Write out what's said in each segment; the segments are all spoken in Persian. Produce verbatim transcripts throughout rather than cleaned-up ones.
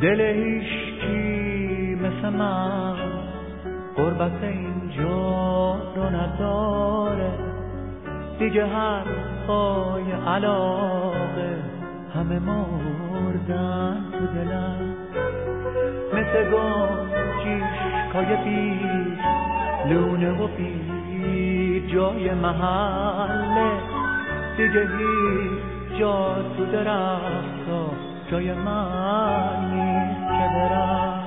دل هیچکی مثل من غربت اینجا رو نداره دیگه، حرفای علاقه همه مردن تو دلم، مثل گنجیشکای بی لونه و بی جای محله دیگه هیچ جا تو درختا جای من نیست که برم.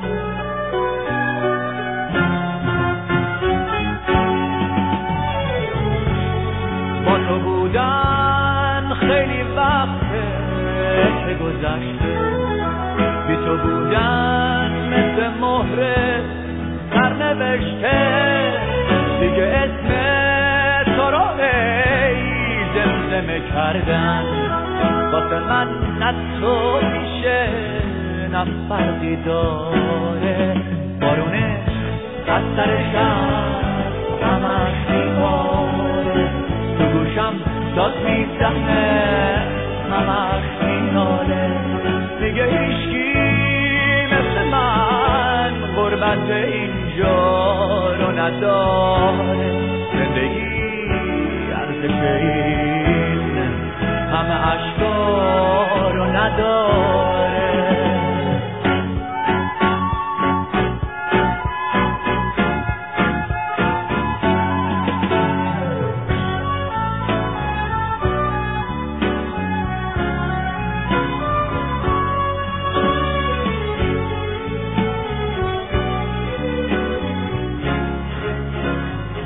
با تو بودن خیلی وقته که گذشته، بی تو بودن مثل مهر سرنوشته دیگه، اسم تو رو ای زمزمه کردن واسه من نه تو میشه نه فرقی داره. بارونه از سر شهر همش میباره، تو گوشم داد میزنه همش میناله دیگه، هیچکی مثل من غربت اینجا رو نداره. زندگی ارزش این همه عشقا رو نداره.